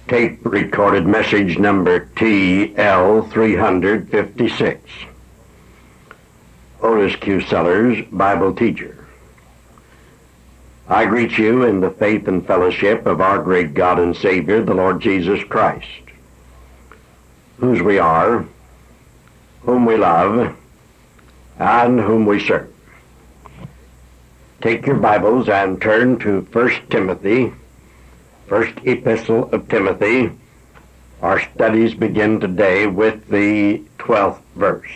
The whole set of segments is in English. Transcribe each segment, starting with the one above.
Tape recorded message number TL356. Otis Q. Sellers, Bible teacher. I greet you in the faith and fellowship of our great God and Savior, the Lord Jesus Christ, whose we are, whom we love, and whom we serve. Take your Bibles and turn to 1 Timothy, first epistle of Timothy. Our studies begin today with the 12th verse.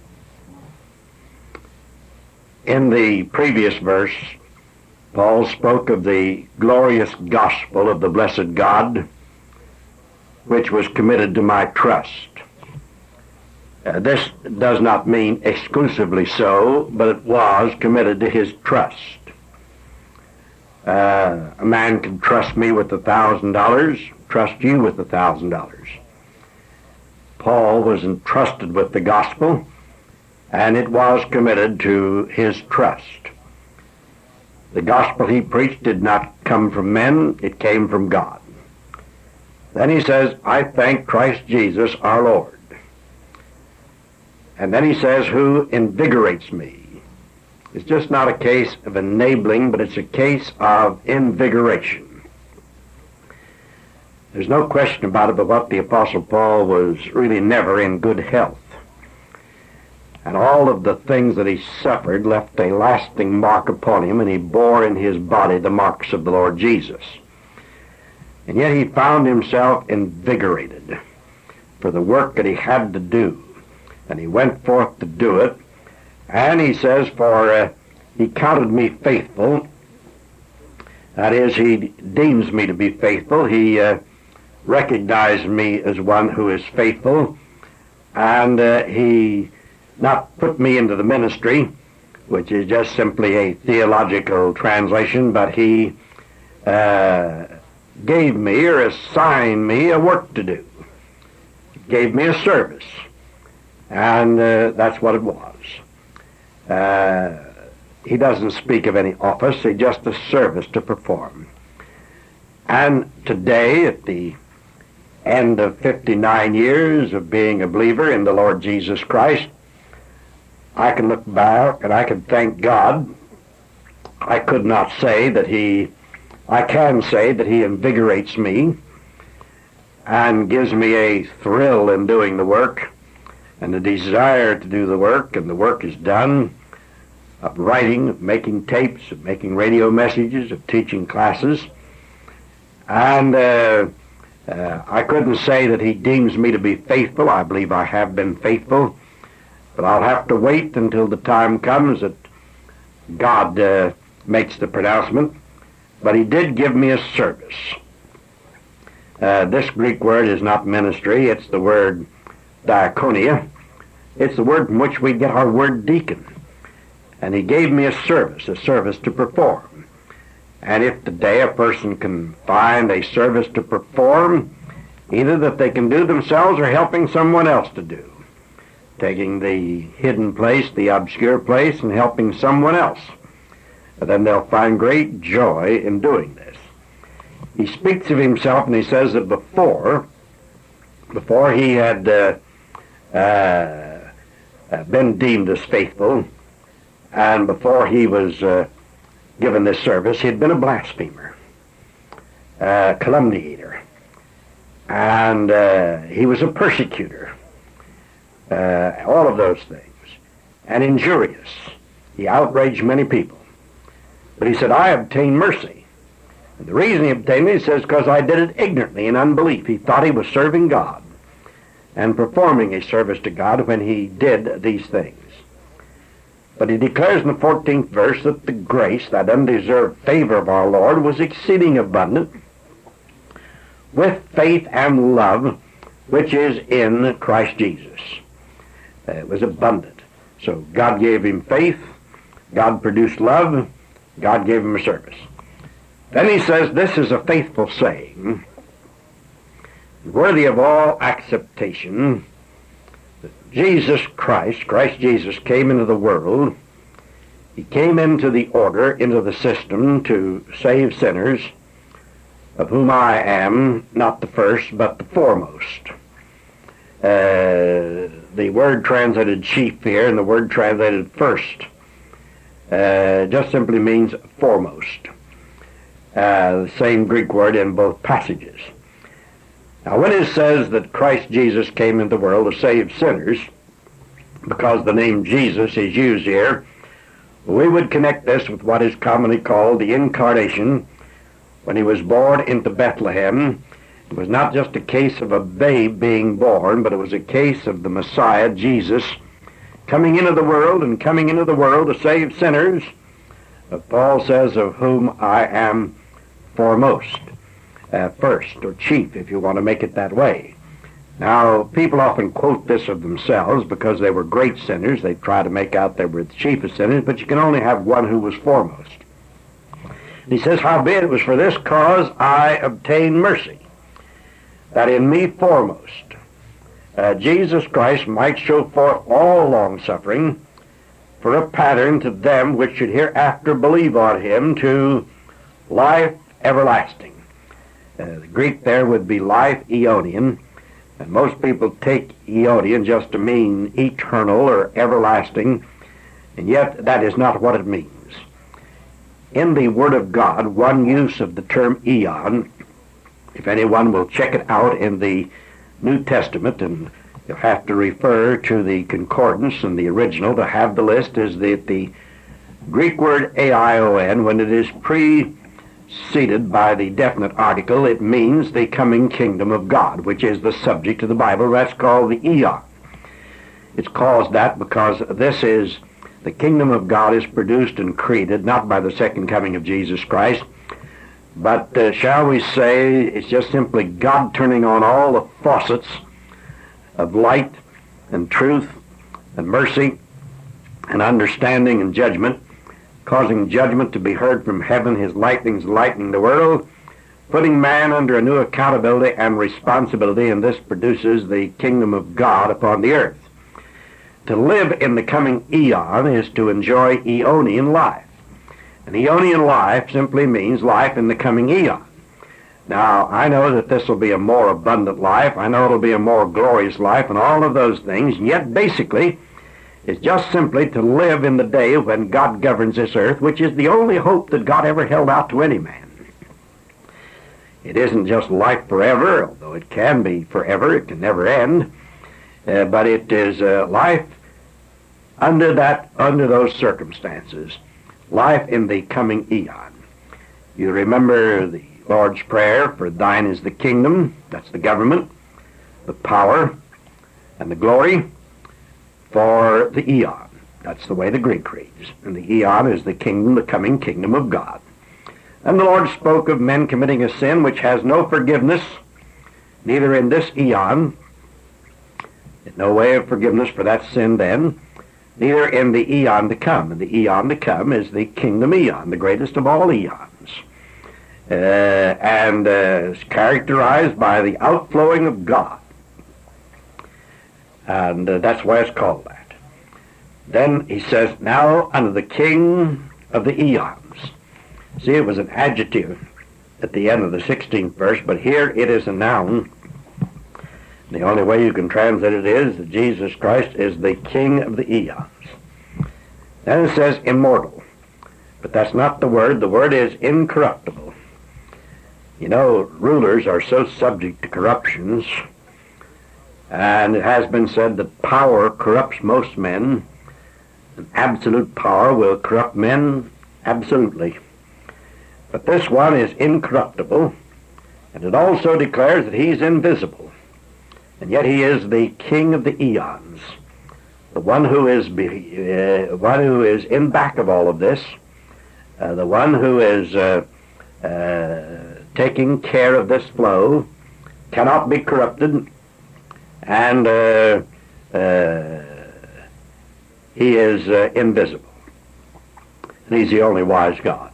In the previous verse, Paul spoke of the glorious gospel of the blessed God, which was committed to my trust. This does not mean exclusively so, but it was committed to his trust. A man can trust me with $1,000, trust you with $1,000. Paul was entrusted with the gospel, and it was committed to his trust. The gospel he preached did not come from men, it came from God. Then he says, I thank Christ Jesus our Lord. And then he says, who invigorates me. It's just not a case of enabling, but it's a case of invigoration. There's no question about it, but what the Apostle Paul was really never in good health. And all of the things that he suffered left a lasting mark upon him, and he bore in his body the marks of the Lord Jesus. And yet he found himself invigorated for the work that he had to do. And he went forth to do it. And he says, for he counted me faithful. That is, he deems me to be faithful. He recognized me as one who is faithful. And he not put me into the ministry, which is just simply a theological translation, but he gave me or assigned me a work to do. He gave me a service. And that's what it was. He doesn't speak of any office, it's just a service to perform. And today, at the end of 59 years of being a believer in the Lord Jesus Christ, I can look back and I can thank God. I can say that he invigorates me and gives me a thrill in doing the work and the desire to do the work, and the work is done of writing, of making tapes, of making radio messages, of teaching classes. And I couldn't say that he deems me to be faithful. I believe I have been faithful, but I'll have to wait until the time comes that God makes the pronouncement. But he did give me a service. This Greek word is not ministry, it's the word diakonia. It's the word from which we get our word deacon. And he gave me a service to perform. And if today a person can find a service to perform, either that they can do themselves or helping someone else to do, taking the hidden place, the obscure place, and helping someone else, then they'll find great joy in doing this. He speaks of himself and he says that before he had been deemed as faithful, and before he was given this service, he had been a blasphemer, calumniator, and he was a persecutor, all of those things, and injurious. He outraged many people. But he said, I obtained mercy. And the reason he obtained it, he says, because I did it ignorantly in unbelief. He thought he was serving God and performing a service to God when he did these things. But he declares in the 14th verse that the grace, that undeserved favor of our Lord, was exceeding abundant with faith and love, which is in Christ Jesus. It was abundant. So God gave him faith, God produced love, God gave him a service. Then he says, this is a faithful saying, worthy of all acceptation, that Christ Jesus came into the world. He came into the order, into the system to save sinners, of whom I am not the first, but the foremost. The word translated chief here and the word translated first just simply means foremost. The same Greek word in both passages. Now, when it says that Christ Jesus came into the world to save sinners, because the name Jesus is used here, we would connect this with what is commonly called the incarnation. When he was born into Bethlehem, it was not just a case of a babe being born, but it was a case of the Messiah, Jesus, coming into the world and coming into the world to save sinners. Paul says, of whom I am foremost, first, or chief, if you want to make it that way. Now, people often quote this of themselves because they were great sinners. They try to make out they were the chiefest sinners, but you can only have one who was foremost. He says, howbeit it was for this cause I obtained mercy, that in me foremost Jesus Christ might show forth all long-suffering for a pattern to them which should hereafter believe on him to life everlasting. The Greek there would be life eonian, and most people take eonian just to mean eternal or everlasting, and yet that is not what it means. In the Word of God, one use of the term eon, if anyone will check it out in the New Testament, and you'll have to refer to the concordance and the original to have the list, is that the Greek word aion, when it is preceded by the definite article, it means the coming kingdom of God, which is the subject of the Bible. That's called the eon. It's called that because this is the kingdom of God is produced and created not by the second coming of Jesus Christ, but shall we say it's just simply God turning on all the faucets of light and truth and mercy and understanding and judgment, causing judgment to be heard from heaven, his lightnings lightening the world, putting man under a new accountability and responsibility, and this produces the kingdom of God upon the earth. To live in the coming eon is to enjoy eonian life. And eonian life simply means life in the coming eon. Now, I know that this will be a more abundant life. I know it'll be a more glorious life and all of those things. Yet, basically, it's just simply to live in the day when God governs this earth, which is the only hope that God ever held out to any man. It isn't just life forever, although it can be forever. It can never end. But it is life under those circumstances, life in the coming eon. You remember the Lord's Prayer, for thine is the kingdom, that's the government, the power, and the glory for the eon. That's the way the Greek reads. And the eon is the kingdom, the coming kingdom of God. And the Lord spoke of men committing a sin which has no forgiveness, neither in this eon, no way of forgiveness for that sin then, neither in the eon to come. And the eon to come is the kingdom eon, the greatest of all eons, and is characterized by the outflowing of God. And that's why it's called that. Then he says, now unto the King of the eons. See, it was an adjective at the end of the 16th verse, but here it is a noun. The only way you can translate it is that Jesus Christ is the King of the eons. Then it says immortal. But that's not the word. The word is incorruptible. You know, rulers are so subject to corruptions, and it has been said that power corrupts most men, and absolute power will corrupt men absolutely. But this one is incorruptible, and it also declares that he's invisible. And yet he is the King of the eons, the one who is in back of all of this, the one who is taking care of this flow, cannot be corrupted, and he is invisible. And he's the only wise God.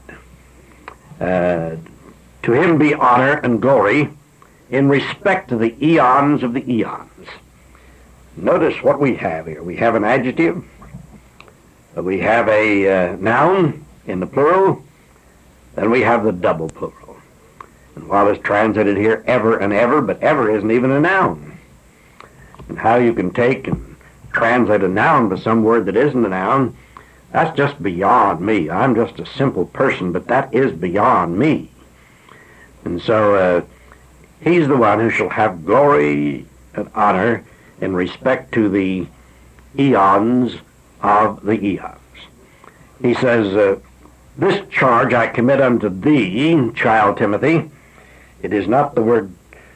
To him be honor and glory in respect to the eons of the eons. Notice what we have here. We have an adjective. We have a noun in the plural. Then we have the double plural. And while it's translated here ever and ever, but ever isn't even a noun. And how you can take and translate a noun to some word that isn't a noun, that's just beyond me. I'm just a simple person, but that is beyond me. And so he's the one who shall have glory and honor in respect to the eons of the eons. He says, this charge I commit unto thee, child Timothy. It is not the word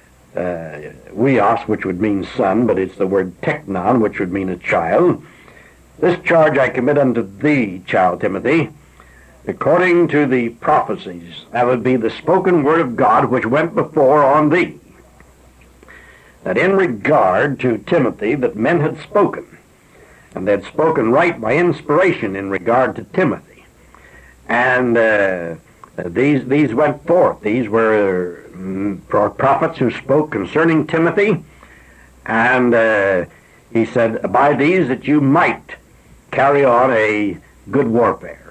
weos, which would mean son, but it's the word teknon, which would mean a child. This charge I commit unto thee, child Timothy, according to the prophecies, that would be the spoken word of God which went before on thee, that in regard to Timothy that men had spoken, and they had spoken right by inspiration in regard to Timothy. And these went forth. These were prophets who spoke concerning Timothy, and he said, by these that you might carry on a good warfare,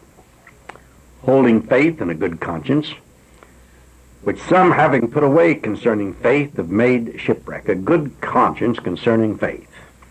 holding faith and a good conscience, which some having put away concerning faith have made shipwreck. A good conscience concerning faith.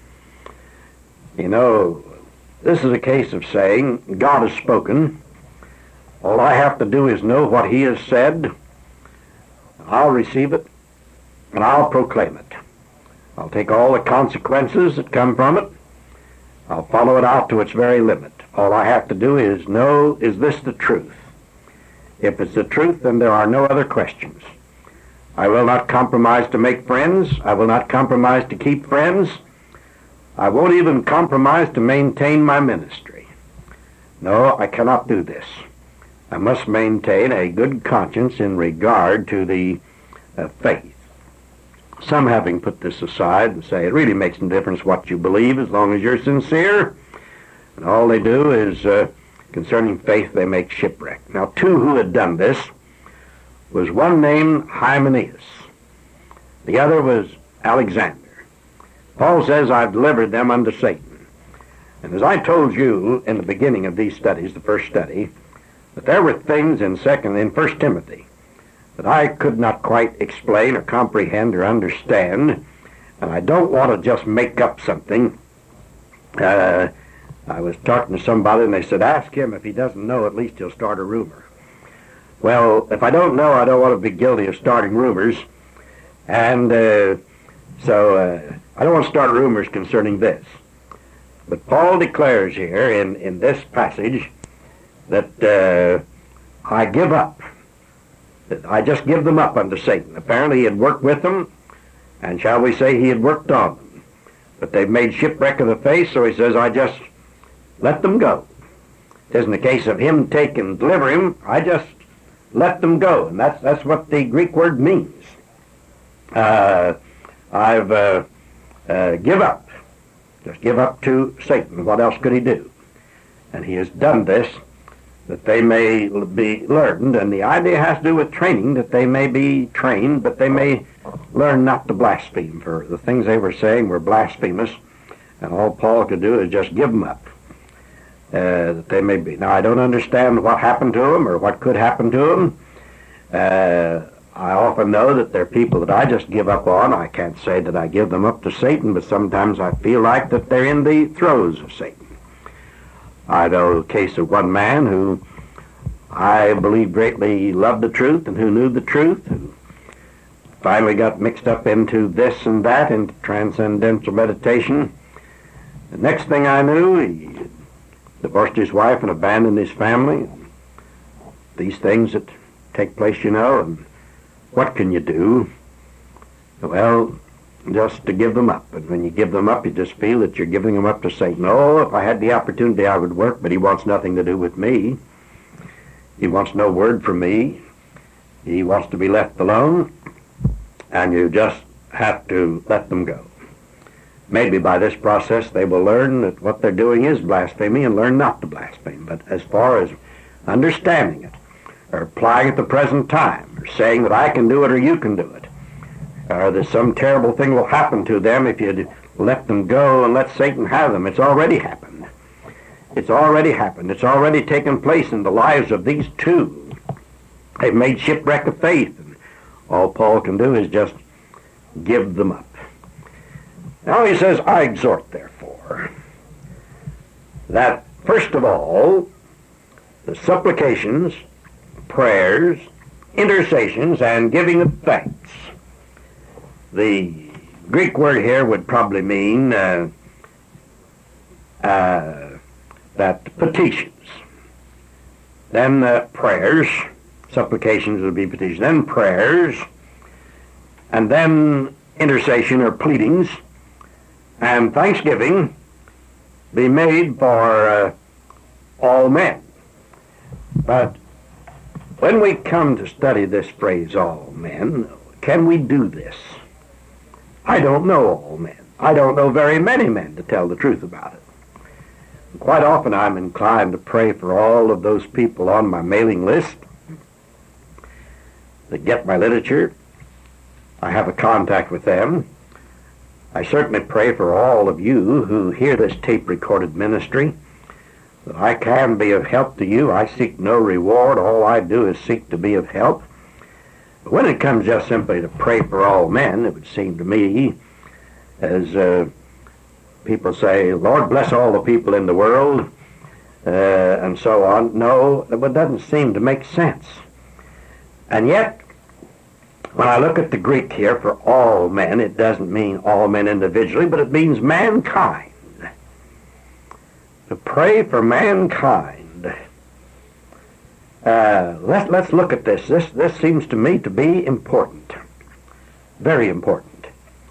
You know, this is a case of saying, God has spoken. All I have to do is know what he has said. I'll receive it, and I'll proclaim it. I'll take all the consequences that come from it. I'll follow it out to its very limit. All I have to do is know, is this the truth? If it's the truth, then there are no other questions. I will not compromise to make friends. I will not compromise to keep friends. I won't even compromise to maintain my ministry. No, I cannot do this. I must maintain a good conscience in regard to the faith. Some having put this aside and say it really makes no difference what you believe as long as you're sincere. And all they do is, concerning faith, they make shipwreck. Now, two who had done this was one named Hymenaeus. The other was Alexander. Paul says, I've delivered them unto Satan. And as I told you in the beginning of these studies, the first study, that there were things in 1 Timothy that I could not quite explain or comprehend or understand, and I don't want to just make up something. I was talking to somebody, and they said, ask him if he doesn't know, at least he'll start a rumor. Well, if I don't know, I don't want to be guilty of starting rumors, and so I don't want to start rumors concerning this. But Paul declares here in this passage that I give up. That I just give them up unto Satan. Apparently he had worked with them, and shall we say he had worked on them. But they've made shipwreck of the faith, so he says, I just let them go. It isn't a case of him take and deliver him. I just let them go. And that's what the Greek word means. I've give up. Just give up to Satan. What else could he do? And he has done this that they may be learned, and the idea has to do with training, that they may be trained, but they may learn not to blaspheme, for the things they were saying were blasphemous, and all Paul could do is just give them up, that they may be. Now, I don't understand what happened to them or what could happen to them. I often know that there are people that I just give up on. I can't say that I give them up to Satan, but sometimes I feel like that they're in the throes of Satan. I know the case of one man who I believe greatly loved the truth and who knew the truth, who finally got mixed up into this and that, into transcendental meditation. The next thing I knew, he divorced his wife and abandoned his family. These things that take place, you know, and what can you do? Well, just to give them up. And when you give them up, you just feel that you're giving them up to Satan. Oh, if I had the opportunity, I would work, but he wants nothing to do with me. He wants no word from me. He wants to be left alone, and you just have to let them go. Maybe by this process they will learn that what they're doing is blasphemy and learn not to blaspheme. But as far as understanding it, or applying it at the present time, or saying that I can do it or you can do it, or that some terrible thing will happen to them if you let them go and let Satan have them. It's already happened. It's already happened. It's already taken place in the lives of these two. They've made shipwreck of faith. All Paul can do is just give them up. Now he says, I exhort, therefore, that first of all, the supplications, prayers, intercessions, and giving of thanks. The Greek word here would probably mean that petitions. Then prayers, supplications would be petitions. Then prayers, and then intercession or pleadings, and thanksgiving be made for all men. But when we come to study this phrase, all men, can we do this? I don't know all men. I don't know very many men, to tell the truth about it. Quite often I'm inclined to pray for all of those people on my mailing list that get my literature. I have a contact with them. I certainly pray for all of you who hear this tape-recorded ministry, that I can be of help to you. I seek no reward. All I do is seek to be of help. But when it comes just simply to pray for all men, it would seem to me, as people say, Lord bless all the people in the world, and so on. No, it doesn't seem to make sense. And yet, when I look at the Greek here for all men, it doesn't mean all men individually, but it means mankind. To pray for mankind. Let's look at this. This seems to me to be important. Very important.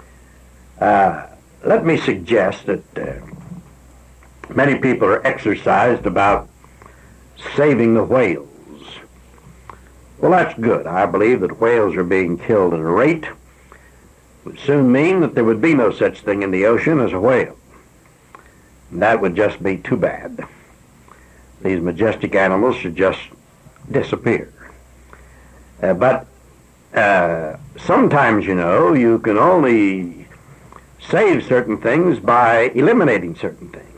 Let me suggest that many people are exercised about saving the whales. Well, that's good. I believe that whales are being killed at a rate that would soon mean that there would be no such thing in the ocean as a whale. And that would just be too bad. These majestic animals should just disappear. But sometimes, you know, you can only save certain things by eliminating certain things.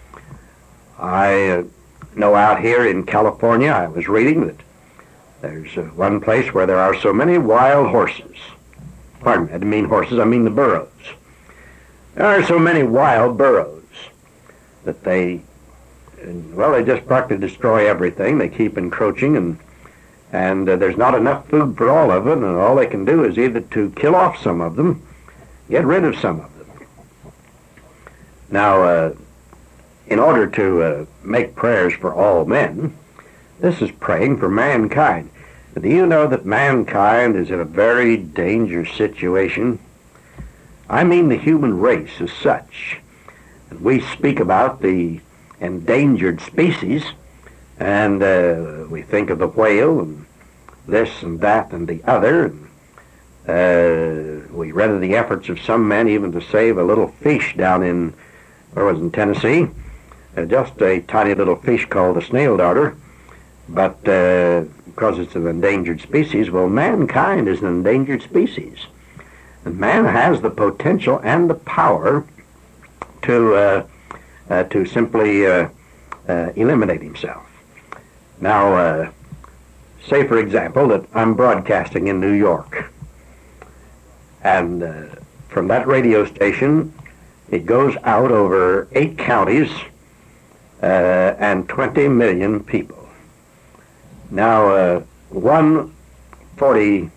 I know out here in California, I was reading that there's one place where there are so many wild horses. Pardon me, I didn't mean horses, I mean the burros. There are so many wild burros that they just practically destroy everything. They keep encroaching, and there's not enough food for all of them, and all they can do is either to kill off some of them, get rid of some of them. Now, in order to make prayers for all men, this is praying for mankind. Do you know that mankind is in a very dangerous situation? I mean the human race as such. And we speak about the endangered species, and we think of the whale, and this and that and the other. And, we read of the efforts of some men even to save a little fish down in, in Tennessee, just a tiny little fish called a snail darter. But because it's an endangered species, well, mankind is an endangered species. And man has the potential and the power to simply eliminate himself. Now, say, for example, that I'm broadcasting in New York. And from that radio station, it goes out over 8 counties and 20 million people. Now, 40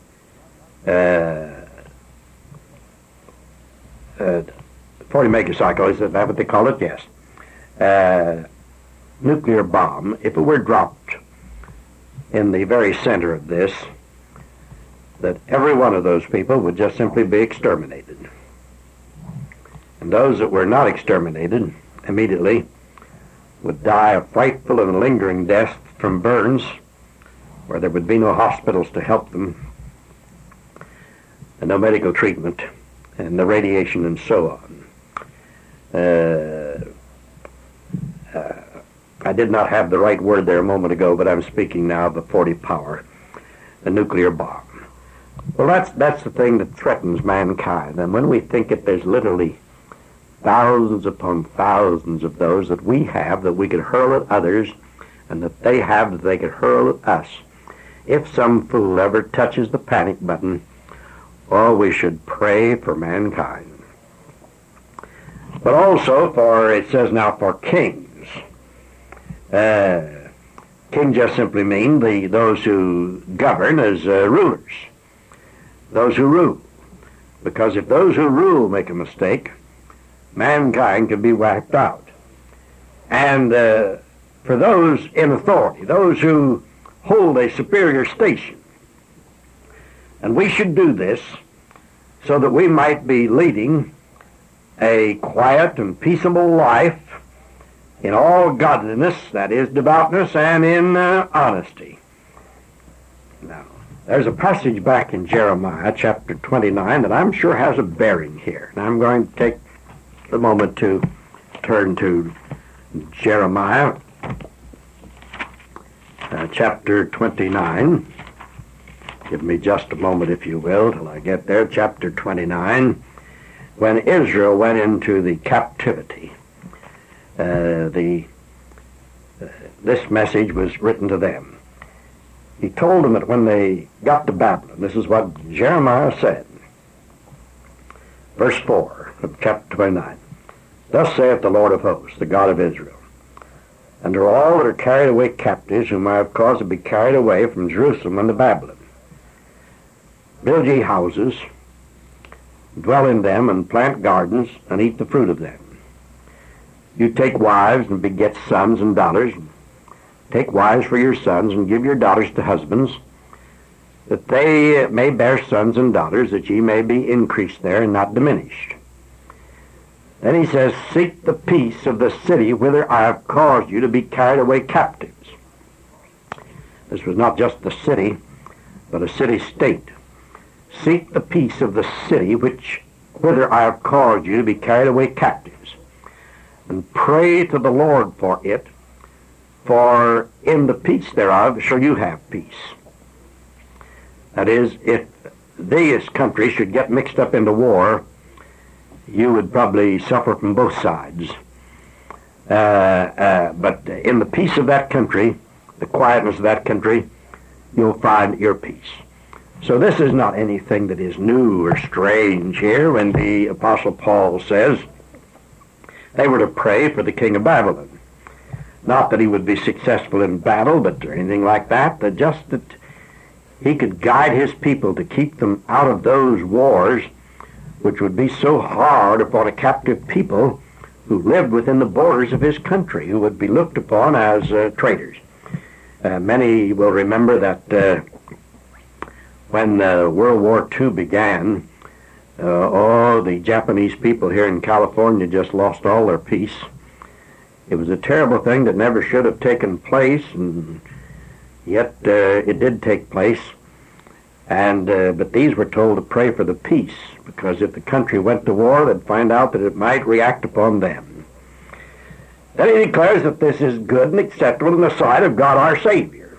megacycle, is that what they call it? Yes. Nuclear bomb, if it were dropped in the very center of this, that every one of those people would just simply be exterminated. And those that were not exterminated immediately would die a frightful and lingering death from burns, where there would be no hospitals to help them, and no medical treatment, and the radiation and so on. I did not have the right word there a moment ago, but I'm speaking now of the 40 power, the nuclear bomb. Well, that's the thing that threatens mankind. And when we think that there's literally thousands upon thousands of those that we have that we could hurl at others, and that they have that they could hurl at us, if some fool ever touches the panic button, oh, we should pray for mankind. But also for, it says now, for kings. King just simply mean those who govern as rulers, those who rule. Because if those who rule make a mistake, mankind can be wiped out. And for those in authority, those who hold a superior station, and we should do this so that we might be leading a quiet and peaceable life in all godliness, that is, devoutness, and in honesty. Now, there's a passage back in Jeremiah chapter 29 that I'm sure has a bearing here. And I'm going to take a moment to turn to Jeremiah chapter 29. Give me just a moment, if you will, till I get there. Chapter 29. When Israel went into the captivity, this message was written to them. He told them that when they got to Babylon, this is what Jeremiah said. Verse 4 of chapter 29. Thus saith the Lord of hosts, the God of Israel, unto all that are carried away captives, whom I have caused to be carried away from Jerusalem unto Babylon, build ye houses, dwell in them, and plant gardens, and eat the fruit of them. You take wives and beget sons and daughters. Take wives for your sons, and give your daughters to husbands, that they may bear sons and daughters, that ye may be increased there and not diminished. Then he says, seek the peace of the city whither I have caused you to be carried away captives. This was not just the city, but a city-state. Seek the peace of the city whither I have caused you to be carried away captives, and pray to the Lord for it, for in the peace thereof shall you have peace. That is, if this country should get mixed up into war, you would probably suffer from both sides. But in the peace of that country, the quietness of that country, you'll find your peace. So this is not anything that is new or strange here when the Apostle Paul says they were to pray for the king of Babylon. Not that he would be successful in battle, but or anything like that, but just that he could guide his people to keep them out of those wars which would be so hard upon a captive people who lived within the borders of his country, who would be looked upon as traitors. Many will remember that when World War II began, the Japanese people here in California just lost all their peace. It was a terrible thing that never should have taken place, and yet it did take place. And but these were told to pray for the peace, because if the country went to war, they'd find out that it might react upon them. Then he declares that this is good and acceptable in the sight of God our Savior,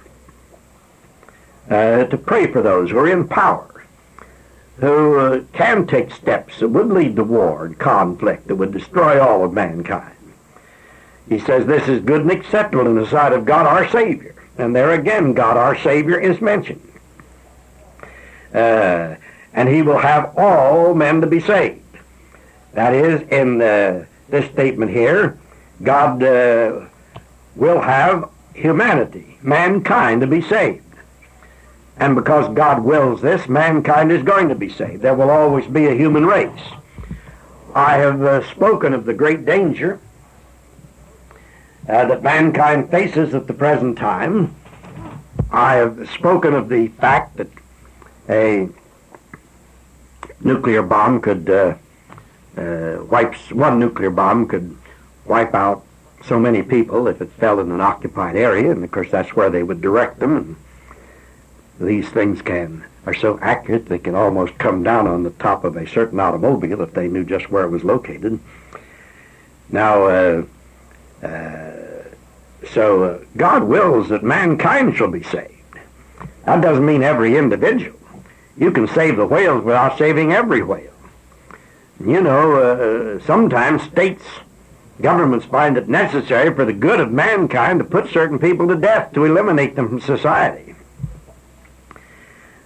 to pray for those who are in power, who can take steps that would lead to war and conflict that would destroy all of mankind. He says this is good and acceptable in the sight of God our Savior. And there again, God our Savior is mentioned. And he will have all men to be saved. That is, in this statement here, God will have humanity, mankind, to be saved. And because God wills this, mankind is going to be saved. There will always be a human race. I have spoken of the great danger that mankind faces at the present time. I have spoken of the fact that a nuclear bomb could one nuclear bomb could wipe out so many people if it fell in an occupied area, and of course that's where they would direct them. And these things are so accurate they can almost come down on the top of a certain automobile if they knew just where it was located. Now, so God wills that mankind shall be saved. That doesn't mean every individual. You can save the whales without saving every whale. You know, sometimes governments find it necessary for the good of mankind to put certain people to death to eliminate them from society.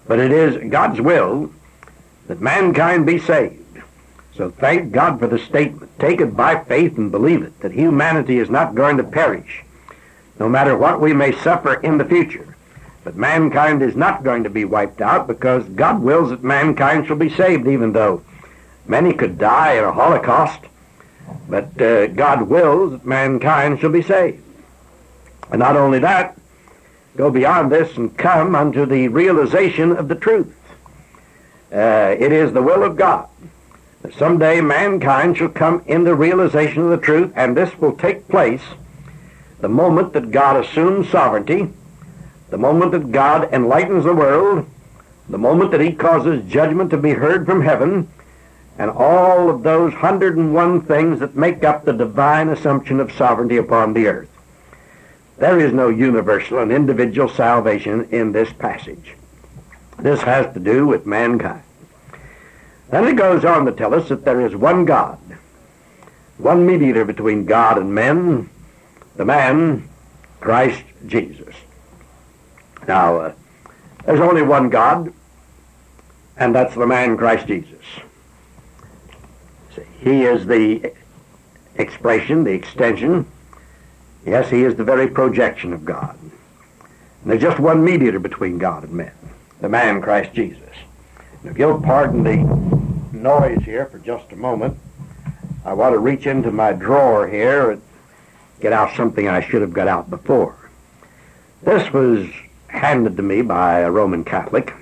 But it is God's will that mankind be saved. So thank God for the statement. Take it by faith and believe it, that humanity is not going to perish, no matter what we may suffer in the future. But mankind is not going to be wiped out, because God wills that mankind shall be saved, even though many could die in a Holocaust. But God wills that mankind shall be saved. And not only that, go beyond this and come unto the realization of the truth. It is the will of God that someday mankind shall come in the realization of the truth, and this will take place the moment that God assumes sovereignty, the moment that God enlightens the world, the moment that he causes judgment to be heard from heaven, and all of those 101 things that make up the divine assumption of sovereignty upon the earth. There is no universal and individual salvation in this passage. This has to do with mankind. Then it goes on to tell us that there is one God, one mediator between God and men, the man, Christ Jesus. Now, there's only one God, and that's the man, Christ Jesus. See, he is the expression, the extension. Yes, he is the very projection of God. And there's just one mediator between God and men, the man, Christ Jesus. If you'll pardon the noise here for just a moment, I want to reach into my drawer here and get out something I should have got out before. This was handed to me by a Roman Catholic,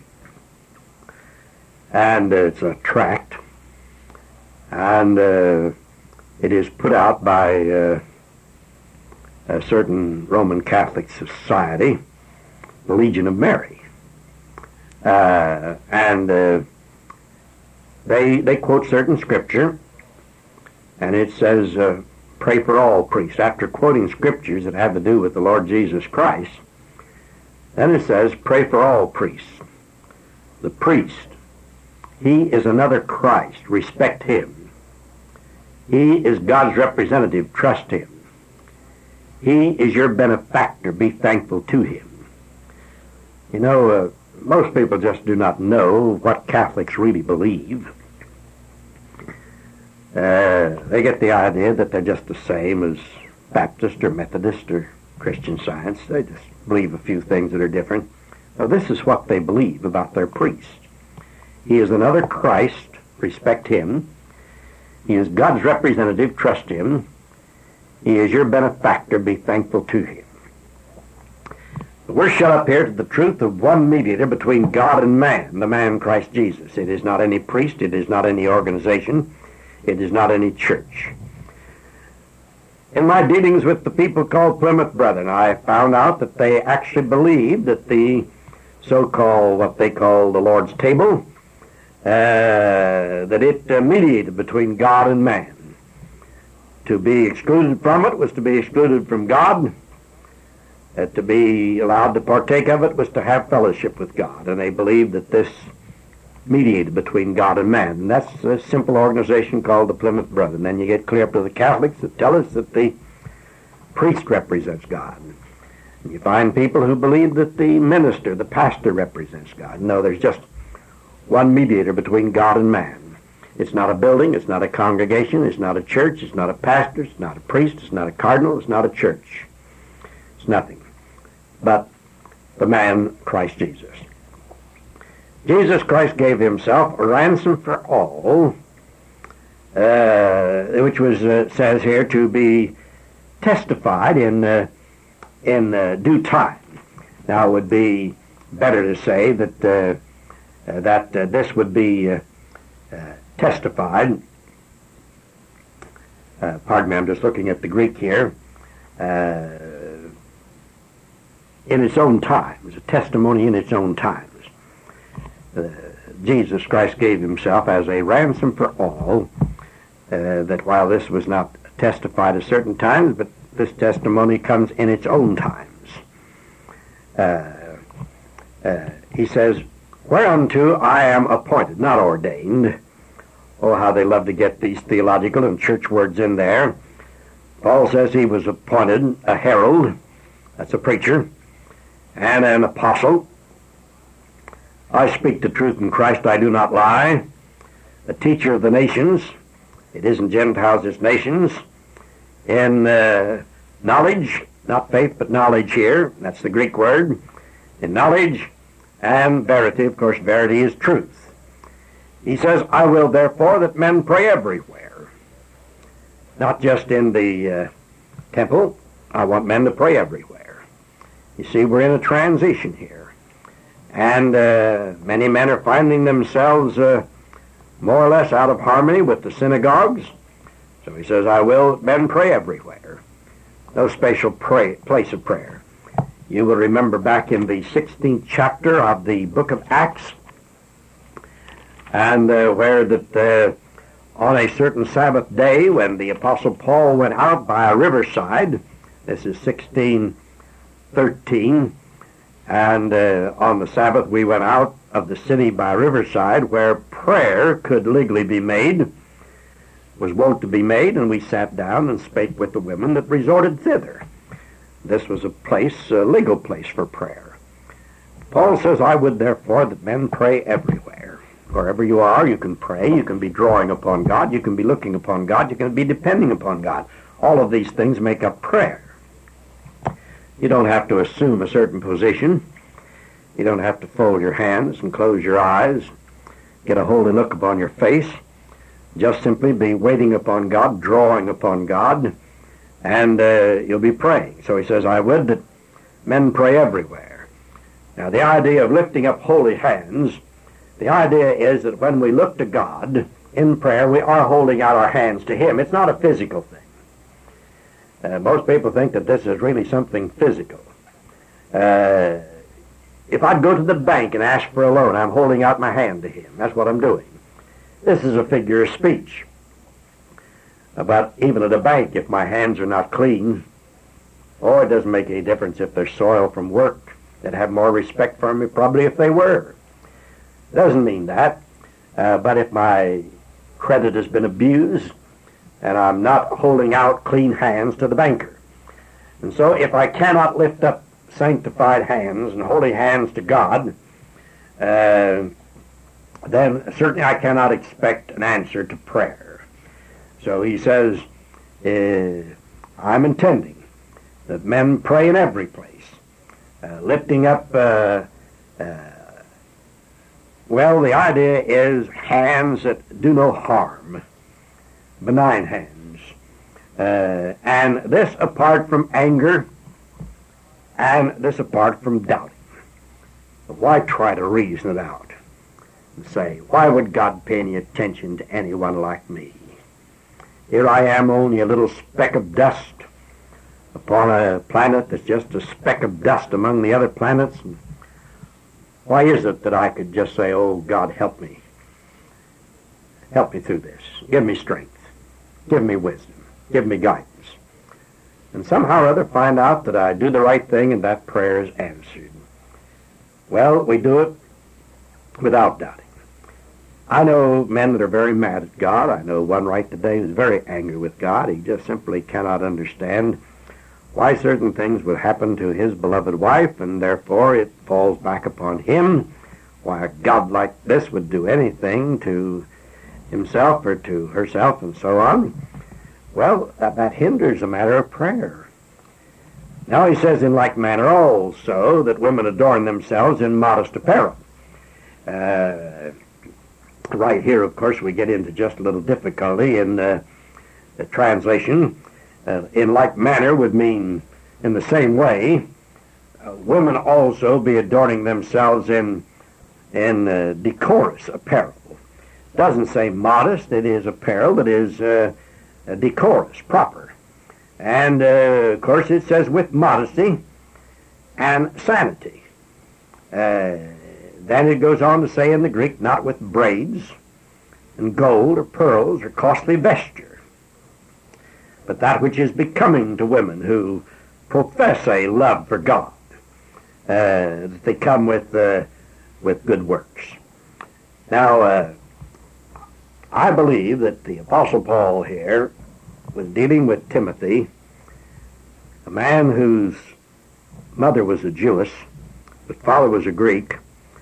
and it's a tract, and it is put out by a certain Roman Catholic society, the Legion of Mary. They quote certain scripture, and it says, pray for all priests. After quoting scriptures that have to do with the Lord Jesus Christ, then it says, pray for all priests. The priest, he is another Christ. Respect him. He is God's representative. Trust him. He is your benefactor. Be thankful to him. You know, most people just do not know what Catholics really believe. They get the idea that they're just the same as Baptist or Methodist or Christian Science. They just believe a few things that are different. Now, this is what they believe about their priest. He is another Christ. Respect him. He is God's representative. Trust him. He is your benefactor. Be thankful to him. We're shut up here to the truth of one mediator between God and man, the man Christ Jesus. It is not any priest. It is not any organization. It is not any church. In my dealings with the people called Plymouth Brethren, I found out that they actually believed that the so-called, what they call the Lord's table, that it mediated between God and man. To be excluded from it was to be excluded from God. To be allowed to partake of it was to have fellowship with God. And they believed that this mediated between God and man. And that's a simple organization called the Plymouth Brethren. Then you get clear up to the Catholics that tell us that the priest represents God. And you find people who believe that the minister, the pastor, represents God. No, there's just one mediator between God and man. It's not a building, it's not a congregation, it's not a church, it's not a pastor, it's not a priest, it's not a cardinal, it's not a church. It's nothing but the man Christ Jesus. Jesus Christ gave himself a ransom for all, which was says here to be testified in due time. Now, it would be better to say that this would be testified. Pardon me, I'm just looking at the Greek here. In its own times, a testimony in its own times. Jesus Christ gave himself as a ransom for all, that while this was not testified at certain times, but this testimony comes in its own times. He says, whereunto I am appointed, not ordained. Oh, how they love to get these theological and church words in there. Paul says he was appointed a herald, that's a preacher, and an apostle, I speak the truth in Christ, I do not lie. A teacher of the nations. It isn't Gentiles, it's nations. In knowledge, not faith, but knowledge here. That's the Greek word. In knowledge and verity. Of course, verity is truth. He says, I will therefore that men pray everywhere. Not just in the temple. I want men to pray everywhere. You see, we're in a transition here. And many men are finding themselves more or less out of harmony with the synagogues. So he says, I will men pray everywhere. No special place of prayer. You will remember back in the 16th chapter of the book of Acts, and where that on a certain Sabbath day when the Apostle Paul went out by a riverside, this is 16:13, and on the Sabbath we went out of the city by riverside where prayer could legally be made, was wont to be made, and we sat down and spake with the women that resorted thither. This was a place, a legal place for prayer. Paul says, I would therefore that men pray everywhere. Wherever you are, you can pray, you can be drawing upon God, you can be looking upon God, you can be depending upon God. All of these things make up prayer. You don't have to assume a certain position. You don't have to fold your hands and close your eyes, get a holy look upon your face. Just simply be waiting upon God, drawing upon God, and you'll be praying. So he says, I would that men pray everywhere. Now the idea of lifting up holy hands, the idea is that when we look to God in prayer, we are holding out our hands to Him. It's not a physical thing. Most people think that this is really something physical. If I'd go to the bank and ask for a loan, I'm holding out my hand to Him. That's what I'm doing. This is a figure of speech. But even at a bank, if my hands are not clean, or it doesn't make any difference if they're soiled from work, they'd have more respect for me probably if they were. It doesn't mean that. But if my credit has been abused, and I'm not holding out clean hands to the banker. And so if I cannot lift up sanctified hands and holy hands to God, then certainly I cannot expect an answer to prayer. So he says, I'm intending that men pray in every place, lifting up, well, the idea is hands that do no harm, benign hands, and this apart from anger, and this apart from doubting. But why try to reason it out and say, why would God pay any attention to anyone like me? Here I am, only a little speck of dust upon a planet that's just a speck of dust among the other planets. And why is it that I could just say, oh, God, help me. Help me through this. Give me strength. Give me wisdom. Give me guidance. And somehow or other find out that I do the right thing and that prayer is answered. Well, we do it without doubting. I know men that are very mad at God. I know one right today who's very angry with God. He just simply cannot understand why certain things would happen to his beloved wife, and therefore it falls back upon him. Why a God like this would do anything to himself or to herself and so on. Well, that hinders a matter of prayer. Now he says, in like manner also, that women adorn themselves in modest apparel. Right here, of course, we get into just a little difficulty in the translation. In like manner would mean in the same way. Women also be adorning themselves in decorous apparel. It doesn't say modest. It is apparel that is decorous, proper. And, of course, it says with modesty and sanity. Then it goes on to say in the Greek, not with braids and gold or pearls or costly vesture, but that which is becoming to women who profess a love for God, that they come with good works. Now, I believe that the Apostle Paul here was dealing with Timothy, a man whose mother was a Jewess, but father was a Greek,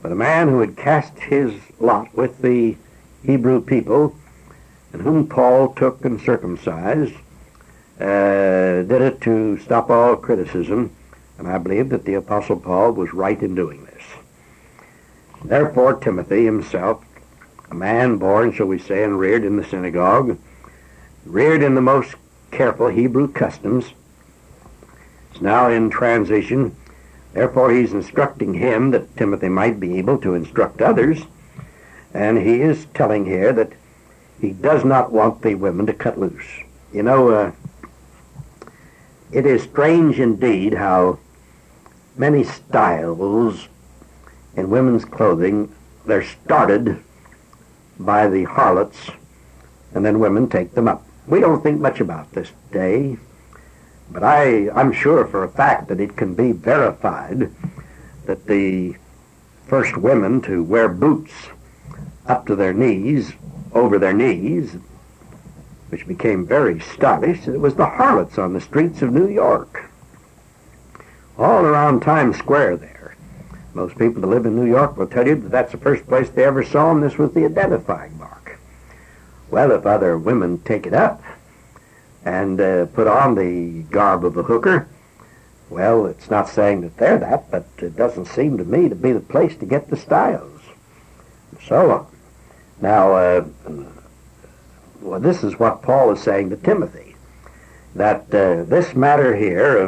But a man who had cast his lot with the Hebrew people, and whom Paul took and circumcised, did it to stop all criticism, and I believe that the Apostle Paul was right in doing this. Therefore, Timothy himself, a man born, shall we say, and reared in the synagogue, reared in the most careful Hebrew customs, is now in transition. Therefore, he's instructing him that Timothy might be able to instruct others, and he is telling here that he does not want the women to cut loose. You know, it is strange indeed how many styles in women's clothing, they're started by the harlots, and then women take them up. We don't think much about this today, but I'm sure for a fact that it can be verified that the first women to wear boots up to their knees, over their knees, which became very stylish, it was the harlots on the streets of New York. All around Times Square there. Most people that live in New York will tell you that that's the first place they ever saw them. This was the identifying mark. Well, if other women take it up and put on the garb of a hooker, well, it's not saying that they're that, but it doesn't seem to me to be the place to get the styles. So on. Now, well, this is what Paul is saying to Timothy, that this matter here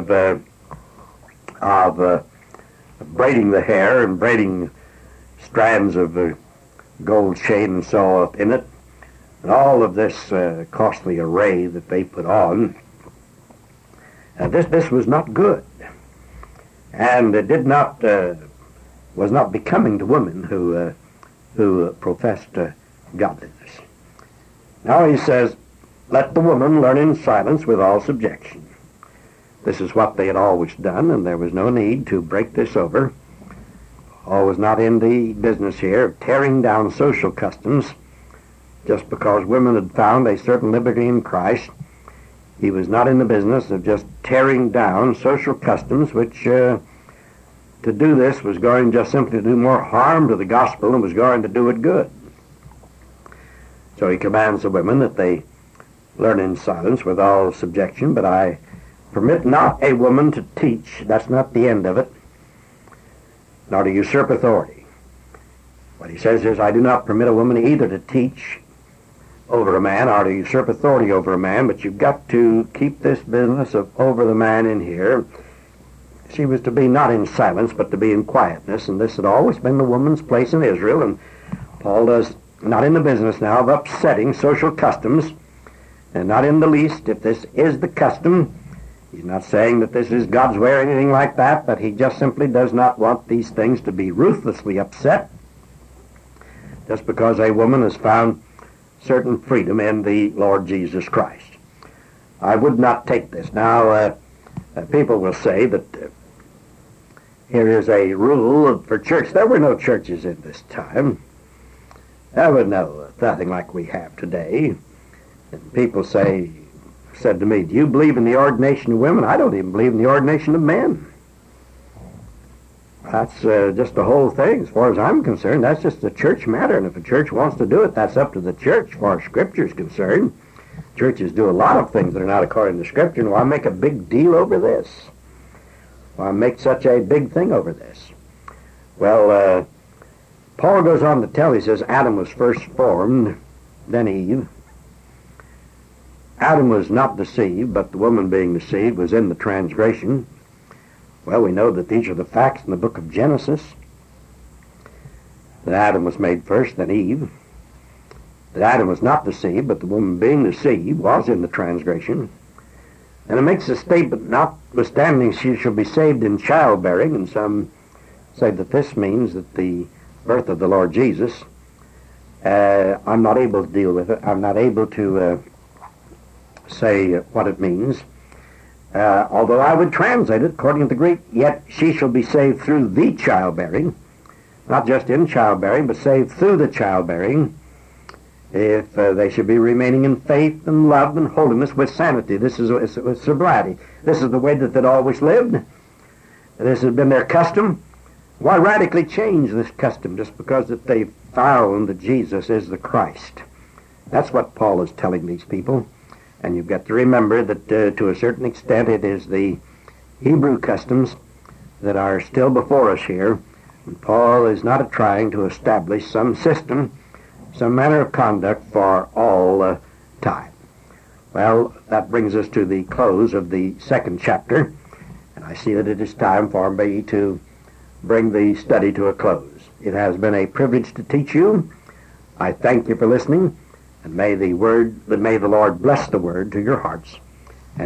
of braiding the hair and braiding strands of gold chain and so up in it, and all of this costly array that they put on, this was not good, and it did not was not becoming to women who professed godliness. Now he says, let the woman learn in silence with all subjection. This is what they had always done, and there was no need to break this over. Paul was not in the business here of tearing down social customs just because women had found a certain liberty in Christ. He was not in the business of just tearing down social customs, which to do this was going just simply to do more harm to the gospel and was going to do it good. So he commands the women that they learn in silence with all subjection, but I permit not a woman to teach. That's not the end of it, nor to usurp authority. What he says is, I do not permit a woman either to teach over a man or to usurp authority over a man, but you've got to keep this business of over the man in here. She was to be not in silence, but to be in quietness, and this had always been the woman's place in Israel, and Paul does not in the business now of upsetting social customs, and not in the least, if this is the custom, he's not saying that this is God's way or anything like that, but he just simply does not want these things to be ruthlessly upset just because a woman has found certain freedom in the Lord Jesus Christ. I would not take this. Now, people will say that here is a rule for church. There were no churches in this time. There was nothing like we have today. And people said to me, do you believe in the ordination of women? I don't even believe in the ordination of men. That's just the whole thing. As far as I'm concerned, that's just a church matter. And if a church wants to do it, that's up to the church, as far as Scripture is concerned. Churches do a lot of things that are not according to Scripture. And why make a big deal over this? Why make such a big thing over this? Well, Paul goes on to tell, he says, Adam was first formed, then Eve. Adam was not deceived, but the woman being deceived was in the transgression. Well, we know that these are the facts in the book of Genesis. That Adam was made first, then Eve. That Adam was not deceived, but the woman being deceived was in the transgression. And it makes a statement, notwithstanding she shall be saved in childbearing, and some say that this means that the birth of the Lord Jesus. I'm not able to deal with it. I'm not able to say what it means. Although I would translate it according to the Greek, yet she shall be saved through the childbearing, not just in childbearing, but saved through the childbearing, if they should be remaining in faith and love and holiness with sanity. This is with sobriety. This is the way that they'd always lived. This has been their custom. Why radically change this custom just because that they've found that Jesus is the Christ? That's what Paul is telling these people. And you've got to remember that to a certain extent it is the Hebrew customs that are still before us here. And Paul is not trying to establish some system, some manner of conduct for all time. Well, that brings us to the close of the second chapter. And I see that it is time for me to bring the study to a close. It has been a privilege to teach you. I thank you for listening, and may the Lord bless the word to your hearts.